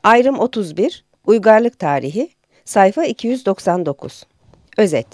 Ayrım 31, Uygarlık Tarihi, sayfa 299. Özet.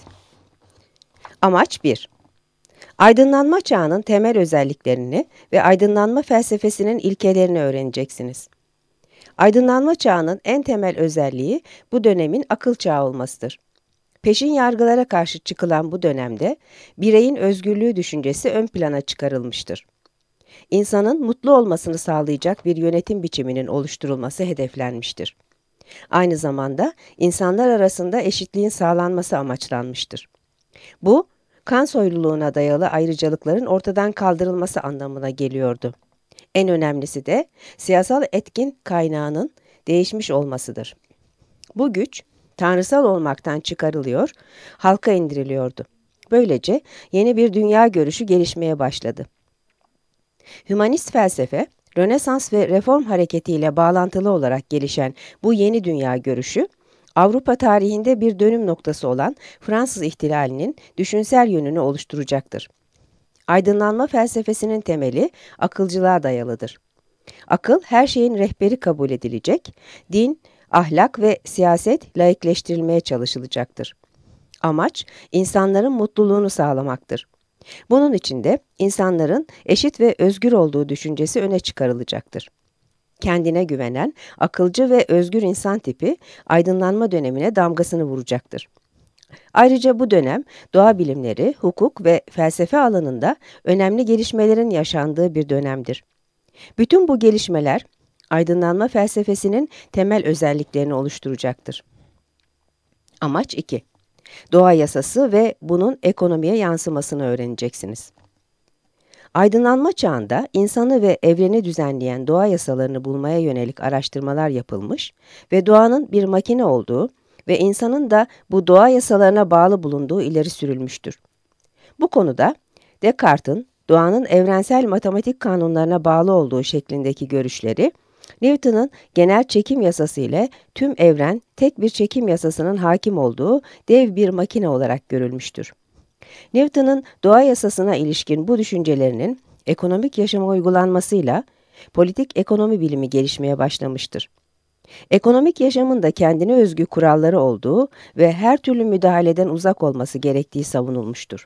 Amaç 1. Aydınlanma çağının temel özelliklerini ve aydınlanma felsefesinin ilkelerini öğreneceksiniz. Aydınlanma çağının en temel özelliği bu dönemin akıl çağı olmasıdır. Peşin yargılara karşı çıkılan bu dönemde bireyin özgürlüğü düşüncesi ön plana çıkarılmıştır. İnsanın mutlu olmasını sağlayacak bir yönetim biçiminin oluşturulması hedeflenmiştir. Aynı zamanda insanlar arasında eşitliğin sağlanması amaçlanmıştır. Bu, kan soyluluğuna dayalı ayrıcalıkların ortadan kaldırılması anlamına geliyordu. En önemlisi de siyasal etkin kaynağının değişmiş olmasıdır. Bu güç, tanrısal olmaktan çıkarılıyor, halka indiriliyordu. Böylece yeni bir dünya görüşü gelişmeye başladı. Hümanist felsefe, Rönesans ve Reform hareketiyle bağlantılı olarak gelişen bu yeni dünya görüşü, Avrupa tarihinde bir dönüm noktası olan Fransız ihtilalinin düşünsel yönünü oluşturacaktır. Aydınlanma felsefesinin temeli akılcılığa dayalıdır. Akıl her şeyin rehberi kabul edilecek, din, ahlak ve siyaset laikleştirilmeye çalışılacaktır. Amaç, insanların mutluluğunu sağlamaktır. Bunun için de insanların eşit ve özgür olduğu düşüncesi öne çıkarılacaktır. Kendine güvenen, akılcı ve özgür insan tipi aydınlanma dönemine damgasını vuracaktır. Ayrıca bu dönem doğa bilimleri, hukuk ve felsefe alanında önemli gelişmelerin yaşandığı bir dönemdir. Bütün bu gelişmeler aydınlanma felsefesinin temel özelliklerini oluşturacaktır. Amaç 2. Doğa yasası ve bunun ekonomiye yansımasını öğreneceksiniz. Aydınlanma çağında insanı ve evreni düzenleyen doğa yasalarını bulmaya yönelik araştırmalar yapılmış ve doğanın bir makine olduğu ve insanın da bu doğa yasalarına bağlı bulunduğu ileri sürülmüştür. Bu konuda Descartes'in doğanın evrensel matematik kanunlarına bağlı olduğu şeklindeki görüşleri, Newton'un genel çekim yasası ile tüm evren tek bir çekim yasasının hakim olduğu dev bir makine olarak görülmüştür. Newton'un doğa yasasına ilişkin bu düşüncelerinin ekonomik yaşama uygulanmasıyla politik ekonomi bilimi gelişmeye başlamıştır. Ekonomik yaşamın da kendine özgü kuralları olduğu ve her türlü müdahaleden uzak olması gerektiği savunulmuştur.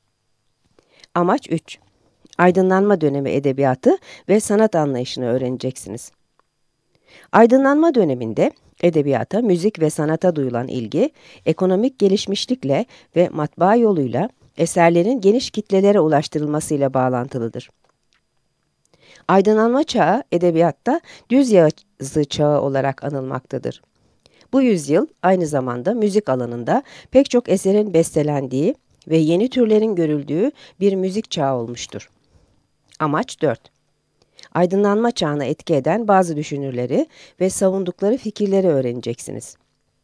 Amaç 3. Aydınlanma dönemi edebiyatı ve sanat anlayışını öğreneceksiniz. Aydınlanma döneminde edebiyata, müzik ve sanata duyulan ilgi, ekonomik gelişmişlikle ve matbaa yoluyla eserlerin geniş kitlelere ulaştırılmasıyla bağlantılıdır. Aydınlanma çağı edebiyatta düz yazı çağı olarak anılmaktadır. Bu yüzyıl aynı zamanda müzik alanında pek çok eserin bestelendiği ve yeni türlerin görüldüğü bir müzik çağı olmuştur. Amaç 4. Aydınlanma çağına etki eden bazı düşünürleri ve savundukları fikirleri öğreneceksiniz.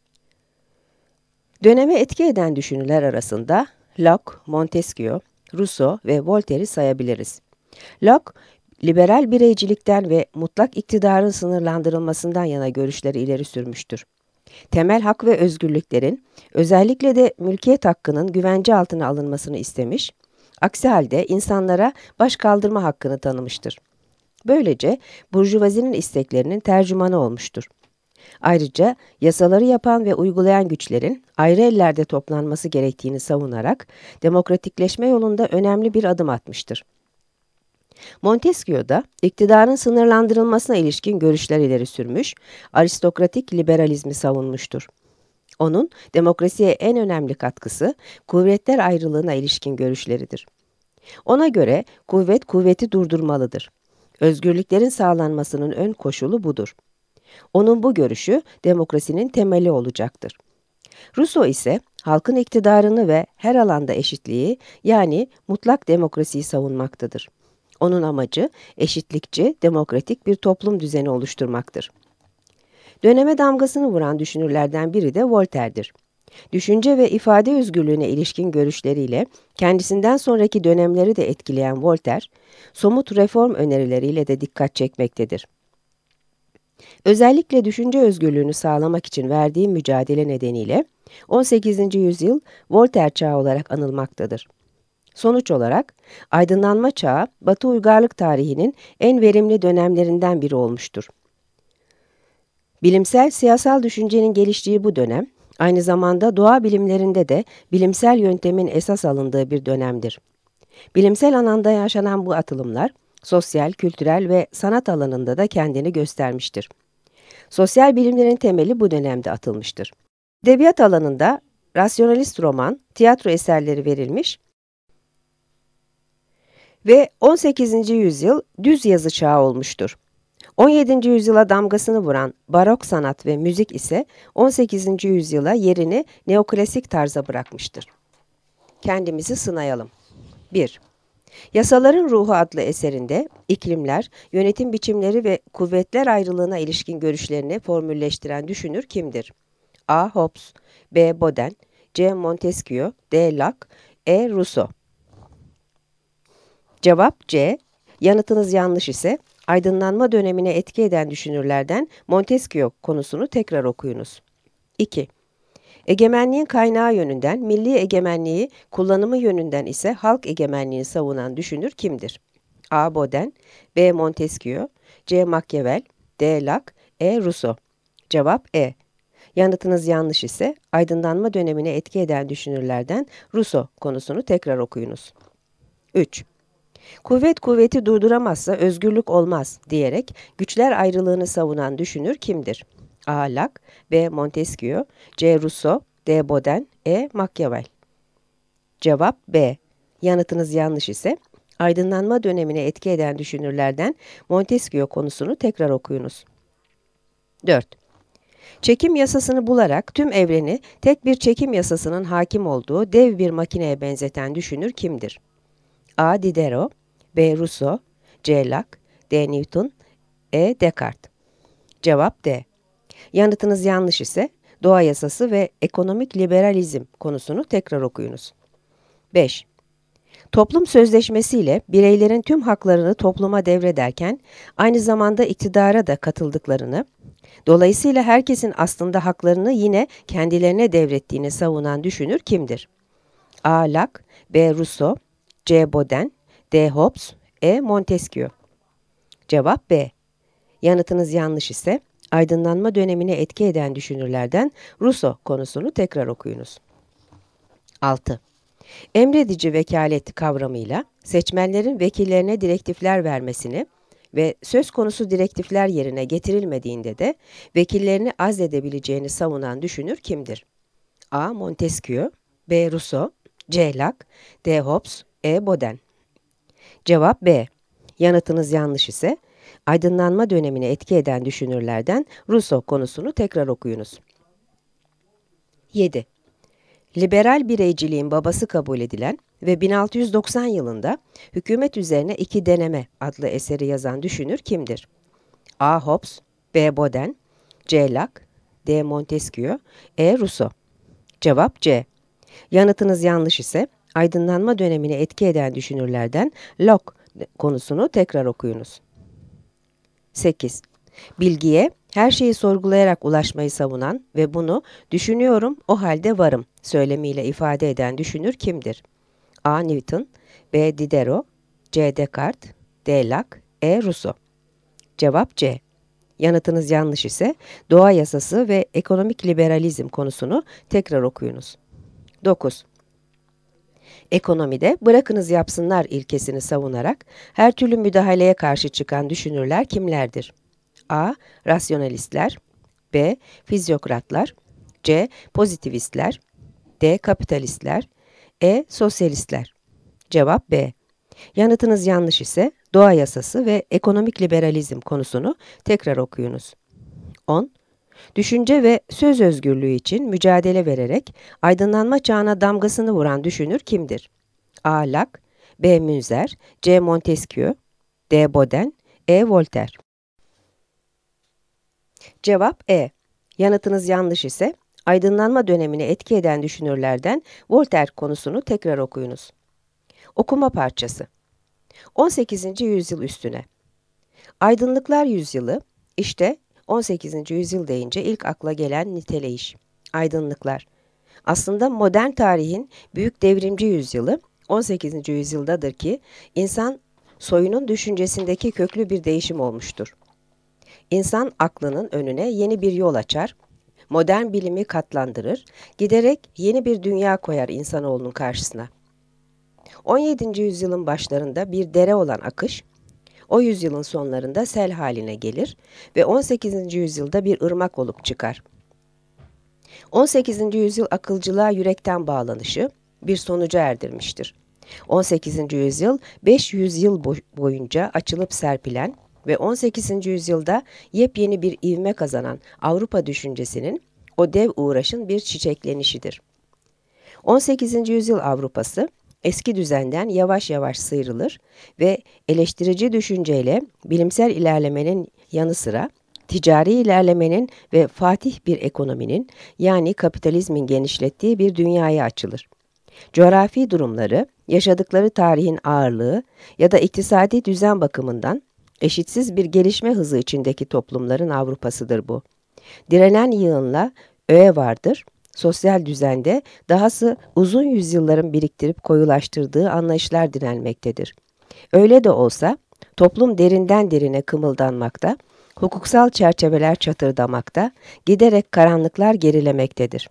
Döneme etki eden düşünürler arasında Locke, Montesquieu, Rousseau ve Voltaire'i sayabiliriz. Locke, liberal bireycilikten ve mutlak iktidarın sınırlandırılmasından yana görüşleri ileri sürmüştür. Temel hak ve özgürlüklerin, özellikle de mülkiyet hakkının güvence altına alınmasını istemiş, aksi halde insanlara baş kaldırma hakkını tanımıştır. Böylece burjuvazinin isteklerinin tercümanı olmuştur. Ayrıca yasaları yapan ve uygulayan güçlerin ayrı ellerde toplanması gerektiğini savunarak demokratikleşme yolunda önemli bir adım atmıştır. Montesquieu da iktidarın sınırlandırılmasına ilişkin görüşler ileri sürmüş, aristokratik liberalizmi savunmuştur. Onun demokrasiye en önemli katkısı kuvvetler ayrılığına ilişkin görüşleridir. Ona göre kuvvet kuvveti durdurmalıdır. Özgürlüklerin sağlanmasının ön koşulu budur. Onun bu görüşü demokrasinin temeli olacaktır. Rousseau ise halkın iktidarını ve her alanda eşitliği yani mutlak demokrasiyi savunmaktadır. Onun amacı eşitlikçi, demokratik bir toplum düzeni oluşturmaktır. Döneme damgasını vuran düşünürlerden biri de Voltaire'dir. Düşünce ve ifade özgürlüğüne ilişkin görüşleriyle kendisinden sonraki dönemleri de etkileyen Voltaire, somut reform önerileriyle de dikkat çekmektedir. Özellikle düşünce özgürlüğünü sağlamak için verdiği mücadele nedeniyle 18. yüzyıl Voltaire çağı olarak anılmaktadır. Sonuç olarak aydınlanma çağı Batı uygarlık tarihinin en verimli dönemlerinden biri olmuştur. Bilimsel siyasal düşüncenin geliştiği bu dönem, aynı zamanda doğa bilimlerinde de bilimsel yöntemin esas alındığı bir dönemdir. Bilimsel alanda yaşanan bu atılımlar, sosyal, kültürel ve sanat alanında da kendini göstermiştir. Sosyal bilimlerin temeli bu dönemde atılmıştır. Edebiyat alanında rasyonalist roman, tiyatro eserleri verilmiş ve 18. yüzyıl düz yazı çağı olmuştur. 17. yüzyıla damgasını vuran barok sanat ve müzik ise 18. yüzyıla yerini neoklasik tarza bırakmıştır. Kendimizi sınayalım. 1. Yasaların Ruhu adlı eserinde iklimler, yönetim biçimleri ve kuvvetler ayrılığına ilişkin görüşlerini formülleştiren düşünür kimdir? A. Hobbes, B. Baudin, C. Montesquieu, D. Locke, E. Rousseau. Cevap C. Yanıtınız yanlış ise aydınlanma dönemine etki eden düşünürlerden Montesquieu konusunu tekrar okuyunuz. 2. Egemenliğin kaynağı yönünden milli egemenliği, kullanımı yönünden ise halk egemenliğini savunan düşünür kimdir? A. Baudin, B. Montesquieu, C. Machiavel, D. Locke, E. Rousseau. Cevap E. Yanıtınız yanlış ise aydınlanma dönemine etki eden düşünürlerden Rousseau konusunu tekrar okuyunuz. 3. Kuvvet kuvveti durduramazsa özgürlük olmaz diyerek güçler ayrılığını savunan düşünür kimdir? A. Locke, B. Montesquieu, C. Rousseau, D. Baudin, E. Machiavel. Cevap B. Yanıtınız yanlış ise aydınlanma dönemine etki eden düşünürlerden Montesquieu konusunu tekrar okuyunuz. 4. Çekim yasasını bularak tüm evreni tek bir çekim yasasının hakim olduğu dev bir makineye benzeten düşünür kimdir? A. Diderot, B. Rousseau, C. Locke, D. Newton, E. Descartes. Cevap D. Yanıtınız yanlış ise doğa yasası ve ekonomik liberalizm konusunu tekrar okuyunuz. 5. Toplum sözleşmesiyle bireylerin tüm haklarını topluma devrederken aynı zamanda iktidara da katıldıklarını, dolayısıyla herkesin aslında haklarını yine kendilerine devrettiğini savunan düşünür kimdir? A. Locke, B. Rousseau, C. Baudin, D. Hobbes, E. Montesquieu. Cevap B. Yanıtınız yanlış ise aydınlanma dönemine etki eden düşünürlerden Rousseau konusunu tekrar okuyunuz. 6. Emredici vekalet kavramıyla seçmenlerin vekillerine direktifler vermesini ve söz konusu direktifler yerine getirilmediğinde de vekillerini azledebileceğini savunan düşünür kimdir? A. Montesquieu, B. Rousseau, C. Locke, D. Hobbes, E. Baudin. Cevap B. Yanıtınız yanlış ise aydınlanma dönemine etki eden düşünürlerden Rousseau konusunu tekrar okuyunuz. 7. Liberal bireyciliğin babası kabul edilen ve 1690 yılında Hükümet Üzerine İki Deneme adlı eseri yazan düşünür kimdir? A. Hobbes, B. Baudin, C. Locke, D. Montesquieu, E. Rousseau. Cevap C. Yanıtınız yanlış ise aydınlanma dönemine etki eden düşünürlerden Locke konusunu tekrar okuyunuz. 8. Bilgiye her şeyi sorgulayarak ulaşmayı savunan ve bunu düşünüyorum o halde varım söylemiyle ifade eden düşünür kimdir? A. Newton, B. Diderot, C. Descartes, D. Locke, E. Rousseau. Cevap C. Yanıtınız yanlış ise doğa yasası ve ekonomik liberalizm konusunu tekrar okuyunuz. 9. Ekonomide bırakınız yapsınlar ilkesini savunarak her türlü müdahaleye karşı çıkan düşünürler kimlerdir? A. Rasyonalistler, B. Fizyokratlar, C. Pozitivistler, D. Kapitalistler, E. Sosyalistler. Cevap B. Yanıtınız yanlış ise doğa yasası ve ekonomik liberalizm konusunu tekrar okuyunuz. 10. Düşünce ve söz özgürlüğü için mücadele vererek aydınlanma çağına damgasını vuran düşünür kimdir? A. Locke, B. Münzer, C. Montesquieu, D. Baudin, E. Voltaire. Cevap E. Yanıtınız yanlış ise aydınlanma dönemine etki eden düşünürlerden Voltaire konusunu tekrar okuyunuz. Okuma parçası. 18. yüzyıl üstüne. Aydınlıklar yüzyılı, işte 18. yüzyıl deyince ilk akla gelen niteleyiş. Aydınlıklar. Aslında modern tarihin büyük devrimci yüzyılı 18. yüzyıldadır ki insan soyunun düşüncesindeki köklü bir değişim olmuştur. insan aklının önüne yeni bir yol açar, modern bilimi katlandırır, giderek yeni bir dünya koyar insanoğlunun karşısına. 17. yüzyılın başlarında bir dere olan akış, o yüzyılın sonlarında sel haline gelir ve 18. yüzyılda bir ırmak olup çıkar. 18. yüzyıl akılcılığa yürekten bağlanışı bir sonuca erdirmiştir. 18. yüzyıl 500 yıl boyunca açılıp serpilen ve 18. yüzyılda yepyeni bir ivme kazanan Avrupa düşüncesinin o dev uğraşın bir çiçeklenişidir. 18. yüzyıl Avrupası eski düzenden yavaş yavaş sıyrılır ve eleştirici düşünceyle bilimsel ilerlemenin yanı sıra ticari ilerlemenin ve fatih bir ekonominin yani kapitalizmin genişlettiği bir dünyaya açılır. Coğrafi durumları, yaşadıkları tarihin ağırlığı ya da iktisadi düzen bakımından eşitsiz bir gelişme hızı içindeki toplumların Avrupa'sıdır bu. Direnen yığınla öğe vardır, sosyal düzende dahası uzun yüzyılların biriktirip koyulaştırdığı anlayışlar direnmektedir. Öyle de olsa toplum derinden derine kımıldanmakta, hukuksal çerçeveler çatırdamakta, giderek karanlıklar gerilemektedir.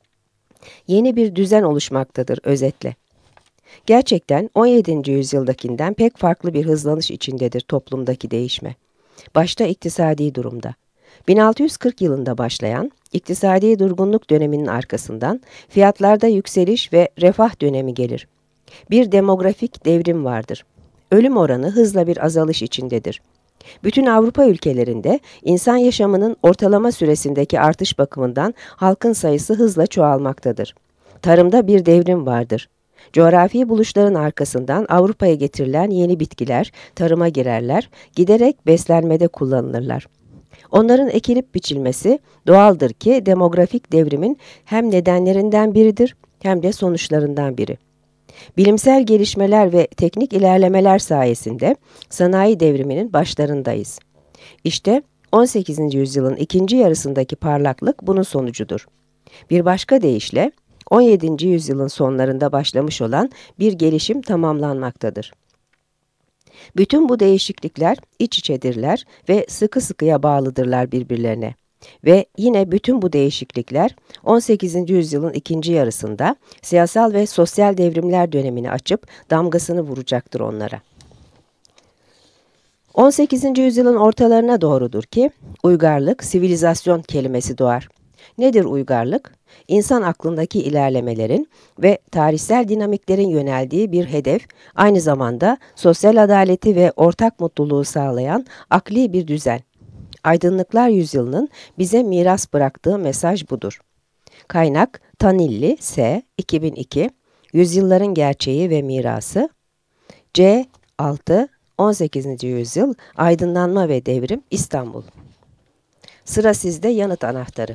Yeni bir düzen oluşmaktadır özetle. Gerçekten 17. yüzyıldakinden pek farklı bir hızlanış içindedir toplumdaki değişme. Başta iktisadi durumda. 1640 yılında başlayan iktisadi durgunluk döneminin arkasından fiyatlarda yükseliş ve refah dönemi gelir. Bir demografik devrim vardır. Ölüm oranı hızla bir azalış içindedir. Bütün Avrupa ülkelerinde insan yaşamının ortalama süresindeki artış bakımından halkın sayısı hızla çoğalmaktadır. Tarımda bir devrim vardır. Coğrafi buluşların arkasından Avrupa'ya getirilen yeni bitkiler tarıma girerler, giderek beslenmede kullanılırlar. Onların ekilip biçilmesi doğaldır ki demografik devrimin hem nedenlerinden biridir hem de sonuçlarından biri. Bilimsel gelişmeler ve teknik ilerlemeler sayesinde sanayi devriminin başlarındayız. İşte 18. yüzyılın ikinci yarısındaki parlaklık bunun sonucudur. Bir başka deyişle 17. yüzyılın sonlarında başlamış olan bir gelişim tamamlanmaktadır. Bütün bu değişiklikler iç içedirler ve sıkı sıkıya bağlıdırlar birbirlerine. Ve yine bütün bu değişiklikler 18. yüzyılın ikinci yarısında siyasal ve sosyal devrimler dönemini açıp damgasını vuracaktır onlara. 18. yüzyılın ortalarına doğrudur ki uygarlık, sivilizasyon kelimesi doğar. Nedir uygarlık? İnsan aklındaki ilerlemelerin ve tarihsel dinamiklerin yöneldiği bir hedef, aynı zamanda sosyal adaleti ve ortak mutluluğu sağlayan akli bir düzen. Aydınlıklar Yüzyılı'nın bize miras bıraktığı mesaj budur. Kaynak Tanilli S. 2002 Yüzyılların Gerçeği ve Mirası C. 6 18. Yüzyıl Aydınlanma ve Devrim İstanbul. Sıra sizde yanıt anahtarı.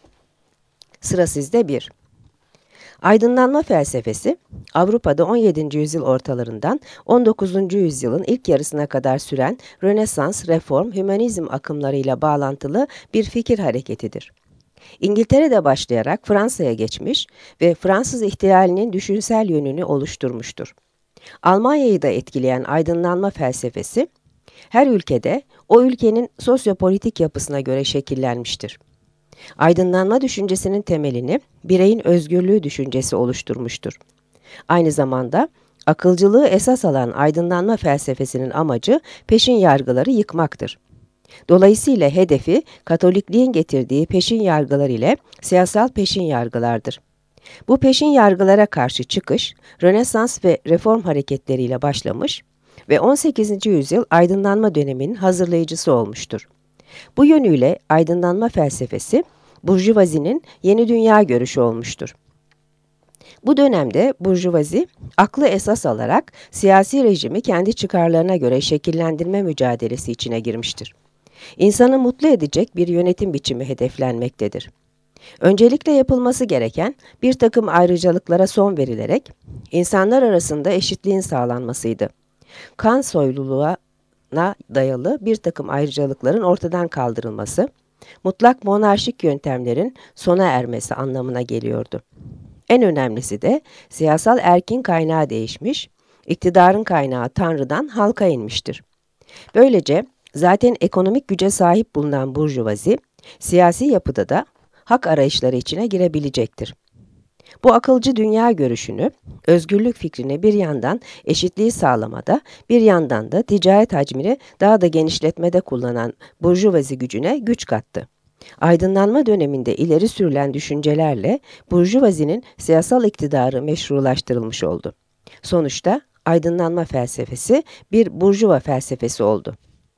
Sıra sizde 1. Aydınlanma felsefesi, Avrupa'da 17. yüzyıl ortalarından 19. yüzyılın ilk yarısına kadar süren Rönesans, Reform, Hümanizm akımlarıyla bağlantılı bir fikir hareketidir. İngiltere'de başlayarak Fransa'ya geçmiş ve Fransız ihtilalinin düşünsel yönünü oluşturmuştur. Almanya'yı da etkileyen aydınlanma felsefesi, her ülkede o ülkenin sosyopolitik yapısına göre şekillenmiştir. Aydınlanma düşüncesinin temelini bireyin özgürlüğü düşüncesi oluşturmuştur. Aynı zamanda akılcılığı esas alan aydınlanma felsefesinin amacı peşin yargıları yıkmaktır. Dolayısıyla hedefi Katolikliğin getirdiği peşin yargılar ile siyasal peşin yargılardır. Bu peşin yargılara karşı çıkış, Rönesans ve Reform hareketleriyle başlamış ve 18. yüzyıl aydınlanma döneminin hazırlayıcısı olmuştur. Bu yönüyle aydınlanma felsefesi, burjuvazinin yeni dünya görüşü olmuştur. Bu dönemde burjuvazi, aklı esas alarak siyasi rejimi kendi çıkarlarına göre şekillendirme mücadelesi içine girmiştir. İnsanı mutlu edecek bir yönetim biçimi hedeflenmektedir. Öncelikle yapılması gereken bir takım ayrıcalıklara son verilerek insanlar arasında eşitliğin sağlanmasıydı. Kan soyluluğa dayalı bir takım ayrıcalıkların ortadan kaldırılması, mutlak monarşik yöntemlerin sona ermesi anlamına geliyordu. En önemlisi de siyasal erkin kaynağı değişmiş, iktidarın kaynağı Tanrı'dan halka inmiştir. Böylece Zaten ekonomik güce sahip bulunan burjuvazi, siyasi yapıda da hak arayışları içine girebilecektir. Bu akılcı dünya görüşünü, özgürlük fikrini bir yandan eşitliği sağlamada, bir yandan da ticaret hacmini daha da genişletmede kullanan burjuvazi gücüne güç kattı. Aydınlanma döneminde ileri sürülen düşüncelerle burjuvazinin siyasal iktidarı meşrulaştırılmış oldu. Sonuçta aydınlanma felsefesi bir burjuva felsefesi oldu.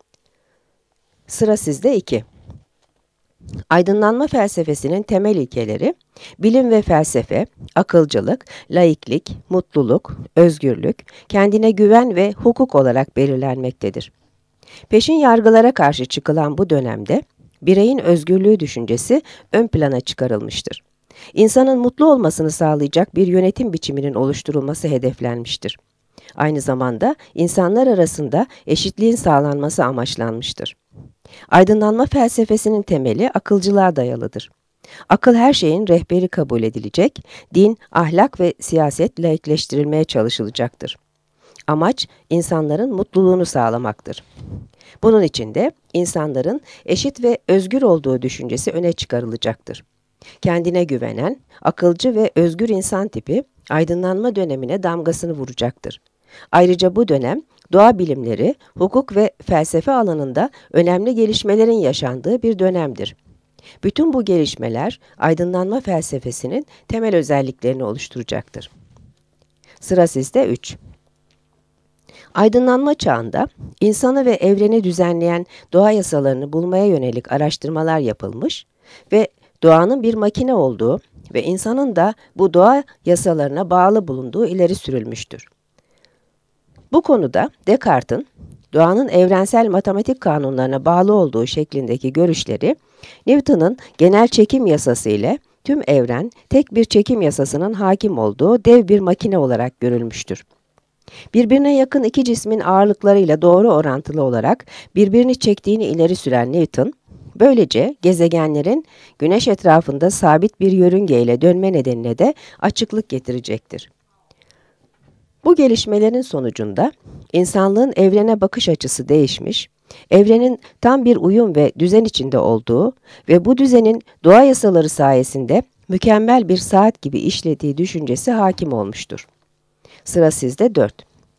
Sıra sizde 2. Aydınlanma felsefesinin temel ilkeleri, bilim ve felsefe, akılcılık, laiklik, mutluluk, özgürlük, kendine güven ve hukuk olarak belirlenmektedir. Peşin yargılara karşı çıkılan bu dönemde, bireyin özgürlüğü düşüncesi ön plana çıkarılmıştır. İnsanın mutlu olmasını sağlayacak bir yönetim biçiminin oluşturulması hedeflenmiştir. Aynı zamanda insanlar arasında eşitliğin sağlanması amaçlanmıştır. Aydınlanma felsefesinin temeli akılcılığa dayalıdır. Akıl her şeyin rehberi kabul edilecek, din, ahlak ve siyaset laikleştirilmeye çalışılacaktır. Amaç, insanların mutluluğunu sağlamaktır. Bunun için de insanların eşit ve özgür olduğu düşüncesi öne çıkarılacaktır. Kendine güvenen, akılcı ve özgür insan tipi, aydınlanma dönemine damgasını vuracaktır. Ayrıca bu dönem, doğa bilimleri, hukuk ve felsefe alanında önemli gelişmelerin yaşandığı bir dönemdir. Bütün bu gelişmeler, aydınlanma felsefesinin temel özelliklerini oluşturacaktır. Sıra sizde 3. Aydınlanma çağında, insanı ve evreni düzenleyen doğa yasalarını bulmaya yönelik araştırmalar yapılmış ve doğanın bir makine olduğu ve insanın da bu doğa yasalarına bağlı bulunduğu ileri sürülmüştür. Bu konuda Descartes'in doğanın evrensel matematik kanunlarına bağlı olduğu şeklindeki görüşleri, Newton'un genel çekim yasası ile tüm evren tek bir çekim yasasının hakim olduğu dev bir makine olarak görülmüştür. Birbirine yakın iki cismin ağırlıklarıyla doğru orantılı olarak birbirini çektiğini ileri süren Newton, böylece gezegenlerin Güneş etrafında sabit bir yörüngeyle dönme nedenine de açıklık getirecektir. Bu gelişmelerin sonucunda insanlığın evrene bakış açısı değişmiş, evrenin tam bir uyum ve düzen içinde olduğu ve bu düzenin doğa yasaları sayesinde mükemmel bir saat gibi işlediği düşüncesi hakim olmuştur. Sıra sizde 4.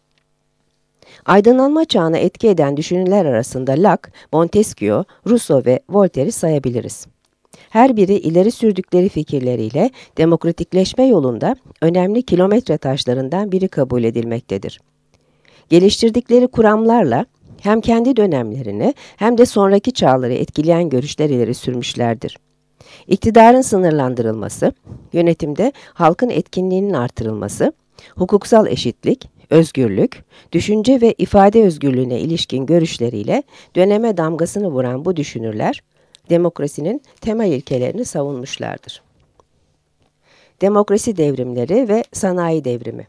Aydınlanma çağına etki eden düşünürler arasında Locke, Montesquieu, Rousseau ve Voltaire'i sayabiliriz. Her biri ileri sürdükleri fikirleriyle demokratikleşme yolunda önemli kilometre taşlarından biri kabul edilmektedir. Geliştirdikleri kuramlarla hem kendi dönemlerini hem de sonraki çağları etkileyen görüşler ileri sürmüşlerdir. İktidarın sınırlandırılması, yönetimde halkın etkinliğinin artırılması, hukuksal eşitlik, özgürlük, düşünce ve ifade özgürlüğüne ilişkin görüşleriyle döneme damgasını vuran bu düşünürler, demokrasinin temel ilkelerini savunmuşlardır. Demokrasi devrimleri ve sanayi devrimi.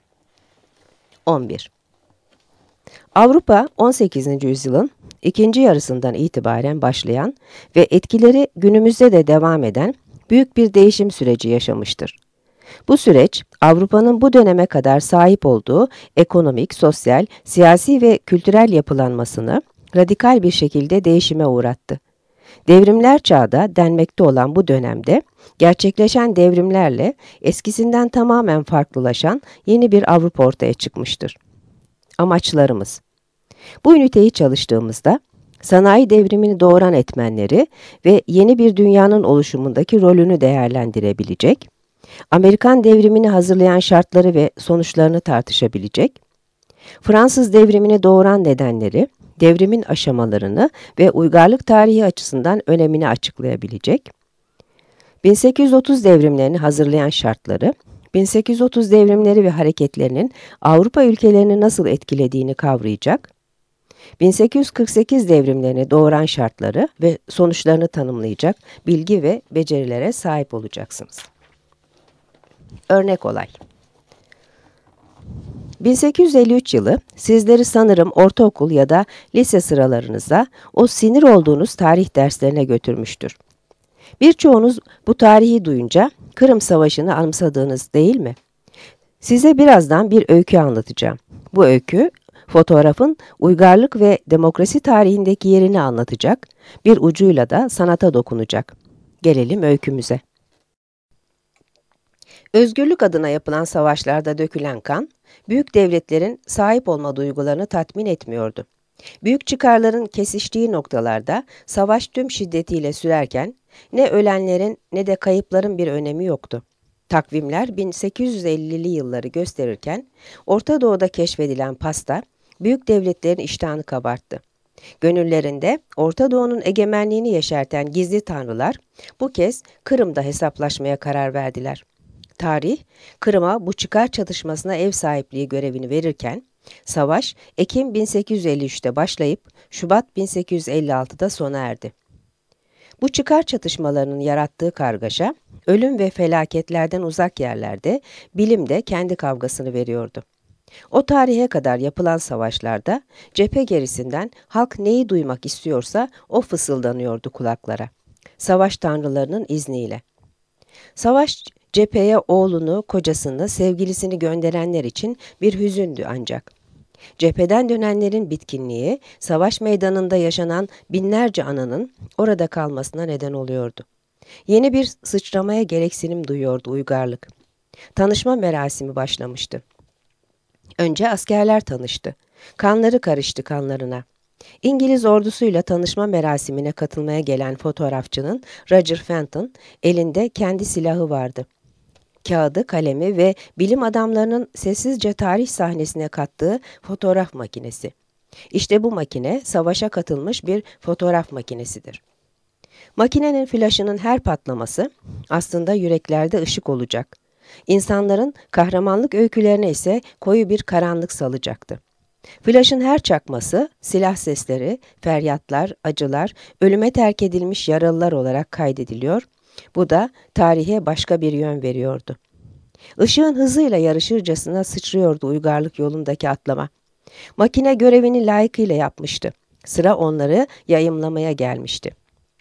11. Avrupa 18. yüzyılın ikinci yarısından itibaren başlayan ve etkileri günümüzde de devam eden büyük bir değişim süreci yaşamıştır. Bu süreç, Avrupa'nın bu döneme kadar sahip olduğu ekonomik, sosyal, siyasi ve kültürel yapılanmasını radikal bir şekilde değişime uğrattı. Devrimler çağda denmekte olan bu dönemde, gerçekleşen devrimlerle eskisinden tamamen farklılaşan yeni bir Avrupa ortaya çıkmıştır. Amaçlarımız. Bu üniteyi çalıştığımızda, sanayi devrimini doğuran etmenleri ve yeni bir dünyanın oluşumundaki rolünü değerlendirebilecek, Amerikan devrimini hazırlayan şartları ve sonuçlarını tartışabilecek, Fransız devrimini doğuran nedenleri, devrimin aşamalarını ve uygarlık tarihi açısından önemini açıklayabilecek, 1830 devrimlerini hazırlayan şartları, 1830 devrimleri ve hareketlerinin Avrupa ülkelerini nasıl etkilediğini kavrayacak, 1848 devrimlerini doğuran şartları ve sonuçlarını tanımlayacak bilgi ve becerilere sahip olacaksınız. Örnek olay. 1853 yılı sizleri sanırım ortaokul ya da lise sıralarınıza o sinir olduğunuz tarih derslerine götürmüştür. Birçoğunuz bu tarihi duyunca Kırım Savaşı'nı anımsadığınız değil mi? Size birazdan bir öykü anlatacağım. Bu öykü Fotoğrafın uygarlık ve demokrasi tarihindeki yerini anlatacak, bir ucuyla da sanata dokunacak. Gelelim öykümüze. Özgürlük adına yapılan savaşlarda dökülen kan, büyük devletlerin sahip olma duygularını tatmin etmiyordu. Büyük çıkarların kesiştiği noktalarda savaş tüm şiddetiyle sürerken ne ölenlerin ne de kayıpların bir önemi yoktu. Takvimler 1850'li yılları gösterirken Orta Doğu'da keşfedilen pasta büyük devletlerin iştahını kabarttı. Gönüllerinde Orta Doğu'nun egemenliğini yeşerten gizli tanrılar bu kez Kırım'da hesaplaşmaya karar verdiler. Tarih, Kırım'a bu çıkar çatışmasına ev sahipliği görevini verirken, savaş Ekim 1853'te başlayıp Şubat 1856'da sona erdi. Bu çıkar çatışmalarının yarattığı kargaşa, ölüm ve felaketlerden uzak yerlerde bilim de kendi kavgasını veriyordu. O tarihe kadar yapılan savaşlarda cephe gerisinden halk neyi duymak istiyorsa o fısıldanıyordu kulaklara. Savaş tanrılarının izniyle. Savaş cepheye oğlunu, kocasını, sevgilisini gönderenler için bir hüzündü ancak. Cepheden dönenlerin bitkinliği, savaş meydanında yaşanan binlerce ananın orada kalmasına neden oluyordu. Yeni bir sıçramaya gereksinim duyuyordu uygarlık. Tanışma merasimi başlamıştı. Önce askerler tanıştı. Kanları karıştı kanlarına. İngiliz ordusuyla tanışma merasimine katılmaya gelen fotoğrafçının Roger Fenton elinde kendi silahı vardı. Kağıdı, kalemi ve bilim adamlarının sessizce tarih sahnesine kattığı fotoğraf makinesi. İşte bu makine savaşa katılmış bir fotoğraf makinesidir. Makinenin flaşının her patlaması aslında yüreklerde ışık olacak. İnsanların kahramanlık öykülerine ise koyu bir karanlık salacaktı. Flaşın her çakması silah sesleri, feryatlar, acılar, ölüme terk edilmiş yaralılar olarak kaydediliyor. Bu da tarihe başka bir yön veriyordu. Işığın hızıyla yarışırcasına sıçrıyordu uygarlık yolundaki atlama. Makine görevini layıkıyla yapmıştı. Sıra onları yayımlamaya gelmişti.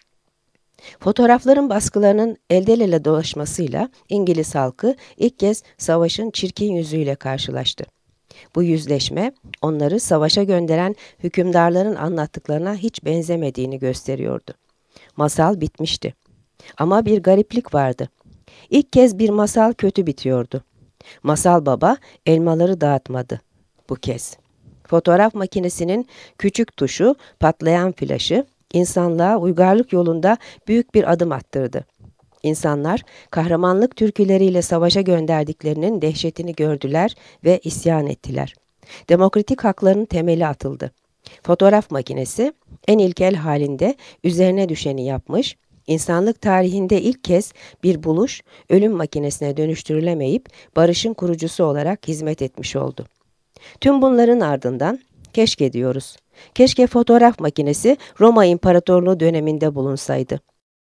Fotoğrafların baskılarının elden ele dolaşmasıyla İngiliz halkı ilk kez savaşın çirkin yüzüyle karşılaştı. Bu yüzleşme onları savaşa gönderen hükümdarların anlattıklarına hiç benzemediğini gösteriyordu. Masal bitmişti. Ama bir gariplik vardı. İlk kez bir masal kötü bitiyordu. Masal baba elmaları dağıtmadı bu kez. Fotoğraf makinesinin küçük tuşu, patlayan flaşı, insanlığa uygarlık yolunda büyük bir adım attırdı. İnsanlar kahramanlık türküleriyle savaşa gönderdiklerinin dehşetini gördüler ve isyan ettiler. Demokratik hakların temeli atıldı. Fotoğraf makinesi en ilkel halinde üzerine düşeni yapmış, insanlık tarihinde ilk kez bir buluş ölüm makinesine dönüştürülemeyip barışın kurucusu olarak hizmet etmiş oldu. Tüm bunların ardından keşke diyoruz. Keşke fotoğraf makinesi Roma İmparatorluğu döneminde bulunsaydı.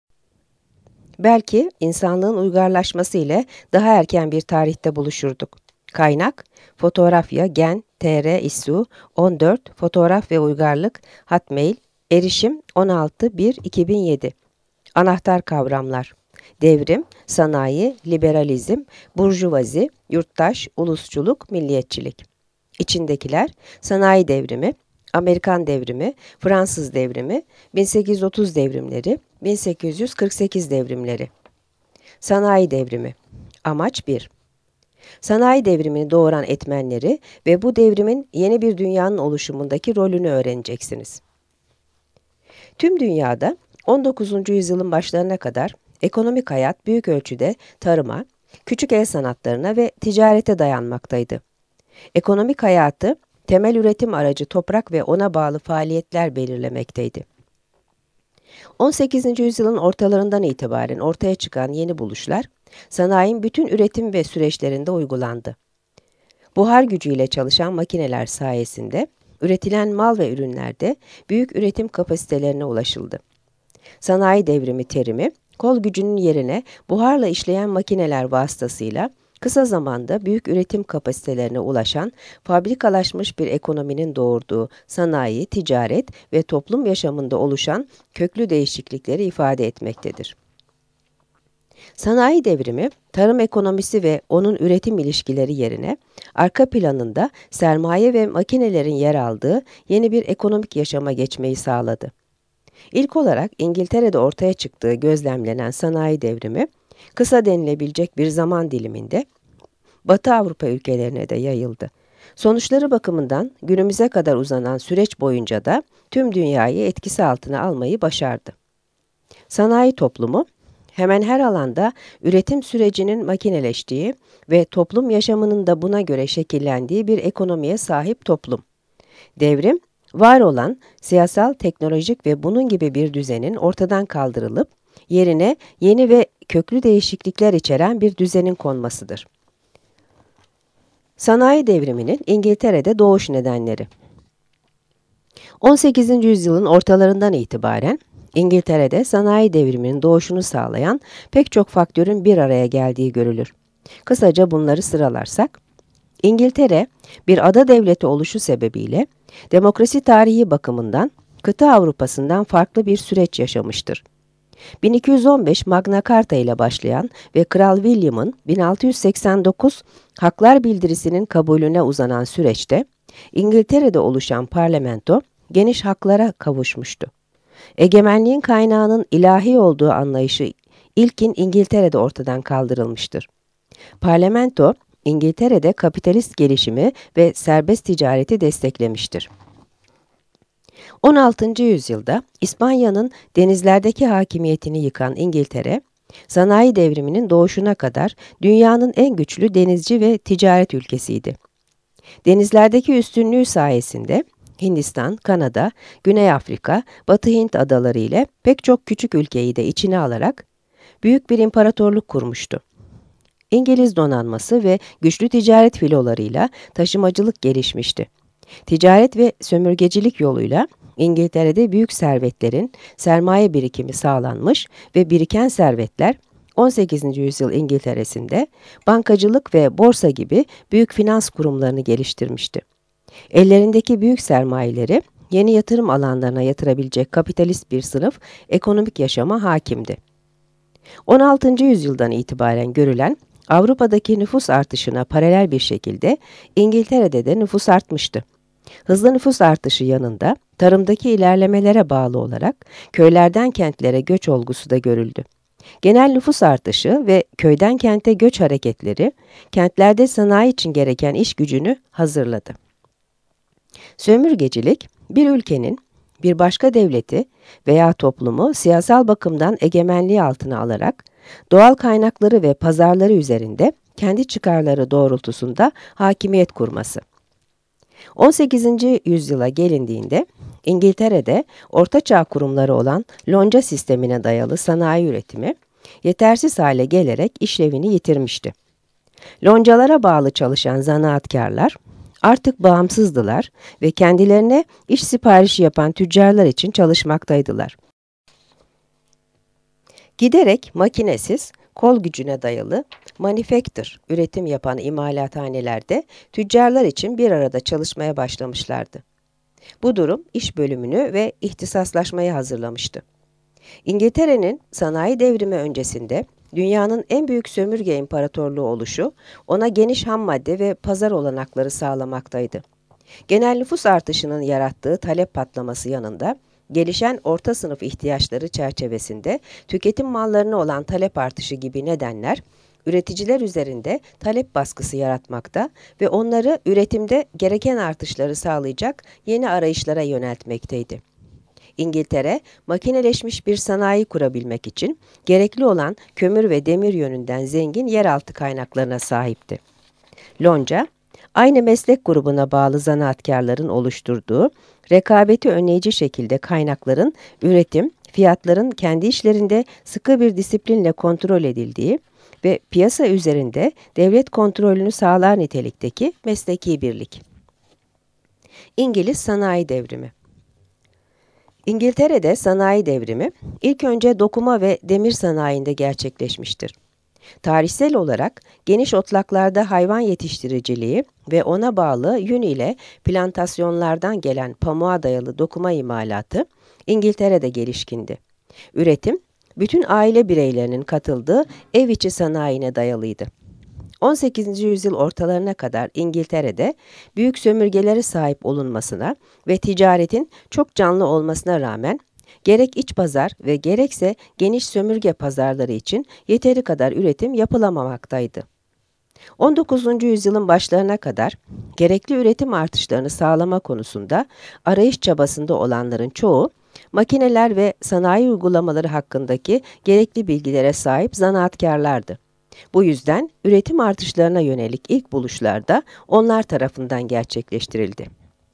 Belki insanlığın uygarlaşması ile daha erken bir tarihte buluşurduk. Kaynak: Fotoğrafya Gen TR İSSU 14 Fotoğraf ve Uygarlık Hotmail Erişim 16.1.2007 Anahtar kavramlar: devrim, sanayi, liberalizm, burjuvazi, yurttaş, ulusçuluk, milliyetçilik. İçindekiler: sanayi devrimi, Amerikan devrimi, Fransız devrimi, 1830 devrimleri, 1848 devrimleri. Sanayi devrimi. Amaç 1. Sanayi devrimini doğuran etmenleri ve bu devrimin yeni bir dünyanın oluşumundaki rolünü öğreneceksiniz. Tüm dünyada 19. yüzyılın başlarına kadar ekonomik hayat büyük ölçüde tarıma, küçük el sanatlarına ve ticarete dayanmaktaydı. Ekonomik hayatı temel üretim aracı toprak ve ona bağlı faaliyetler belirlemekteydi. 18. yüzyılın ortalarından itibaren ortaya çıkan yeni buluşlar, sanayinin bütün üretim ve süreçlerinde uygulandı. Buhar gücüyle çalışan makineler sayesinde üretilen mal ve ürünlerde büyük üretim kapasitelerine ulaşıldı. Sanayi devrimi terimi, kol gücünün yerine buharla işleyen makineler vasıtasıyla kısa zamanda büyük üretim kapasitelerine ulaşan, fabrikalaşmış bir ekonominin doğurduğu sanayi, ticaret ve toplum yaşamında oluşan köklü değişiklikleri ifade etmektedir. Sanayi devrimi, tarım ekonomisi ve onun üretim ilişkileri yerine arka planında sermaye ve makinelerin yer aldığı yeni bir ekonomik yaşama geçmeyi sağladı. İlk olarak İngiltere'de ortaya çıktığı gözlemlenen sanayi devrimi, kısa denilebilecek bir zaman diliminde Batı Avrupa ülkelerine de yayıldı. Sonuçları bakımından günümüze kadar uzanan süreç boyunca da tüm dünyayı etkisi altına almayı başardı. Sanayi toplumu, hemen her alanda üretim sürecinin makineleştiği ve toplum yaşamının da buna göre şekillendiği bir ekonomiye sahip toplum. Devrim, var olan siyasal, teknolojik ve bunun gibi bir düzenin ortadan kaldırılıp yerine yeni ve köklü değişiklikler içeren bir düzenin konmasıdır. Sanayi devriminin İngiltere'de doğuş nedenleri. 18. yüzyılın ortalarından itibaren İngiltere'de sanayi devriminin doğuşunu sağlayan pek çok faktörün bir araya geldiği görülür. Kısaca bunları sıralarsak, İngiltere, bir ada devleti oluşu sebebiyle demokrasi tarihi bakımından kıta Avrupa'sından farklı bir süreç yaşamıştır. 1215 Magna Carta ile başlayan ve Kral William'ın 1689 Haklar Bildirisi'nin kabulüne uzanan süreçte İngiltere'de oluşan parlamento geniş haklara kavuşmuştu. Egemenliğin kaynağının ilahi olduğu anlayışı ilkin İngiltere'de ortadan kaldırılmıştır. Parlamento, İngiltere'de kapitalist gelişimi ve serbest ticareti desteklemiştir. 16. yüzyılda İspanya'nın denizlerdeki hakimiyetini yıkan İngiltere, sanayi devriminin doğuşuna kadar dünyanın en güçlü denizci ve ticaret ülkesiydi. Denizlerdeki üstünlüğü sayesinde Hindistan, Kanada, Güney Afrika, Batı Hint adaları ile pek çok küçük ülkeyi de içine alarak büyük bir imparatorluk kurmuştu. İngiliz donanması ve güçlü ticaret filolarıyla taşımacılık gelişmişti. Ticaret ve sömürgecilik yoluyla İngiltere'de büyük servetlerin sermaye birikimi sağlanmış ve biriken servetler 18. yüzyıl İngiltere'sinde bankacılık ve borsa gibi büyük finans kurumlarını geliştirmişti. Ellerindeki büyük sermayeleri yeni yatırım alanlarına yatırabilecek kapitalist bir sınıf ekonomik yaşama hakimdi. 16. yüzyıldan itibaren görülen Avrupa'daki nüfus artışına paralel bir şekilde İngiltere'de de nüfus artmıştı. Hızlı nüfus artışı yanında tarımdaki ilerlemelere bağlı olarak köylerden kentlere göç olgusu da görüldü. Genel nüfus artışı ve köyden kente göç hareketleri kentlerde sanayi için gereken iş gücünü hazırladı. Sömürgecilik, bir ülkenin bir başka devleti veya toplumu siyasal bakımdan egemenliği altına alarak doğal kaynakları ve pazarları üzerinde kendi çıkarları doğrultusunda hakimiyet kurması. 18. yüzyıla gelindiğinde İngiltere'de ortaçağ kurumları olan lonca sistemine dayalı sanayi üretimi yetersiz hale gelerek işlevini yitirmişti. Loncalara bağlı çalışan zanaatkarlar artık bağımsızdılar ve kendilerine iş siparişi yapan tüccarlar için çalışmaktaydılar. Giderek makinesiz, kol gücüne dayalı manufacture üretim yapan imalathanelerde tüccarlar için bir arada çalışmaya başlamışlardı. Bu durum iş bölümünü ve ihtisaslaşmayı hazırlamıştı. İngiltere'nin sanayi devrimi öncesinde dünyanın en büyük sömürge imparatorluğu oluşu ona geniş ham madde ve pazar olanakları sağlamaktaydı. Genel nüfus artışının yarattığı talep patlaması yanında gelişen orta sınıf ihtiyaçları çerçevesinde tüketim mallarına olan talep artışı gibi nedenler üreticiler üzerinde talep baskısı yaratmakta ve onları üretimde gereken artışları sağlayacak yeni arayışlara yöneltmekteydi. İngiltere, makineleşmiş bir sanayi kurabilmek için gerekli olan kömür ve demir yönünden zengin yeraltı kaynaklarına sahipti. Lonca, aynı meslek grubuna bağlı zanaatkarların oluşturduğu, rekabeti önleyici şekilde kaynakların, üretim, fiyatların kendi işlerinde sıkı bir disiplinle kontrol edildiği ve piyasa üzerinde devlet kontrolünü sağlar nitelikteki mesleki birlik. İngiliz Sanayi Devrimi. İngiltere'de sanayi devrimi ilk önce dokuma ve demir sanayinde gerçekleşmiştir. Tarihsel olarak geniş otlaklarda hayvan yetiştiriciliği ve ona bağlı yün ile plantasyonlardan gelen pamuğa dayalı dokuma imalatı İngiltere'de gelişkindi. Üretim, bütün aile bireylerinin katıldığı ev içi sanayine dayalıydı. 18. yüzyıl ortalarına kadar İngiltere'de büyük sömürgelere sahip olunmasına ve ticaretin çok canlı olmasına rağmen gerek iç pazar ve gerekse geniş sömürge pazarları için yeteri kadar üretim yapılamamaktaydı. 19. yüzyılın başlarına kadar gerekli üretim artışlarını sağlama konusunda arayış çabasında olanların çoğu, makineler ve sanayi uygulamaları hakkındaki gerekli bilgilere sahip zanaatkarlardı. Bu yüzden üretim artışlarına yönelik ilk buluşlar da onlar tarafından gerçekleştirildi.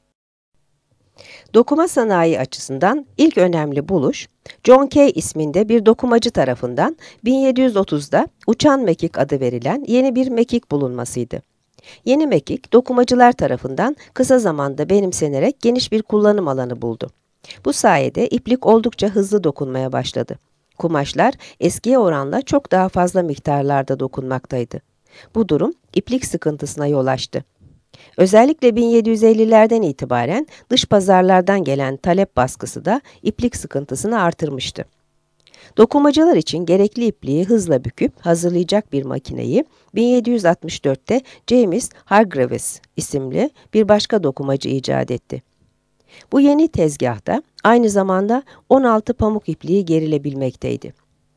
Dokuma sanayi açısından ilk önemli buluş, John Kay isminde bir dokumacı tarafından 1730'da uçan mekik adı verilen yeni bir mekik bulunmasıydı. Yeni mekik, dokumacılar tarafından kısa zamanda benimsenerek geniş bir kullanım alanı buldu. Bu sayede iplik oldukça hızlı dokunmaya başladı. Kumaşlar eskiye oranla çok daha fazla miktarlarda dokunmaktaydı. Bu durum iplik sıkıntısına yol açtı. Özellikle 1750'lerden itibaren dış pazarlardan gelen talep baskısı da iplik sıkıntısını artırmıştı. Dokumacılar için gerekli ipliği hızla büküp hazırlayacak bir makineyi 1764'te James Hargreaves isimli bir başka dokumacı icat etti. Bu yeni tezgahta aynı zamanda 16 pamuk ipliği gerilebilmekteydi.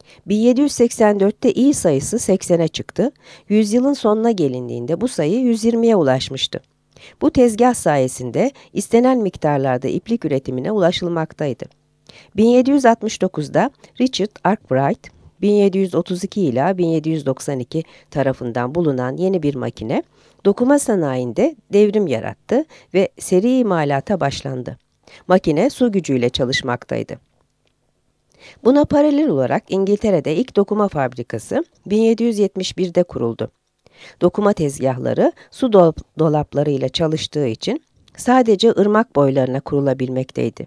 1784'te i sayısı 80'e çıktı, yüzyılın sonuna gelindiğinde bu sayı 120'ye ulaşmıştı. Bu tezgah sayesinde istenen miktarlarda iplik üretimine ulaşılmaktaydı. 1769'da Richard Arkwright, 1732 ila 1792 tarafından bulunan yeni bir makine, dokuma sanayinde devrim yarattı ve seri imalata başlandı. Makine su gücüyle çalışmaktaydı. Buna paralel olarak İngiltere'de ilk dokuma fabrikası 1771'de kuruldu. Dokuma tezgahları su dolaplarıyla çalıştığı için sadece ırmak boylarına kurulabilmekteydi.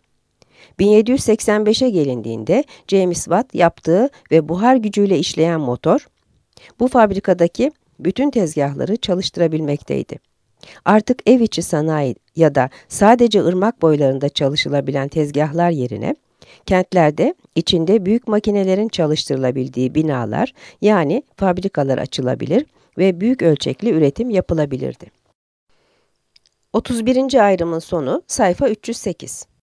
1785'e gelindiğinde James Watt yaptığı ve buhar gücüyle işleyen motor, bu fabrikadaki bütün tezgahları çalıştırabilmekteydi. Artık ev içi sanayi ya da sadece ırmak boylarında çalışılabilen tezgahlar yerine, kentlerde içinde büyük makinelerin çalıştırılabildiği binalar yani fabrikalar açılabilir ve büyük ölçekli üretim yapılabilirdi. 31. ayrımın sonu sayfa 308.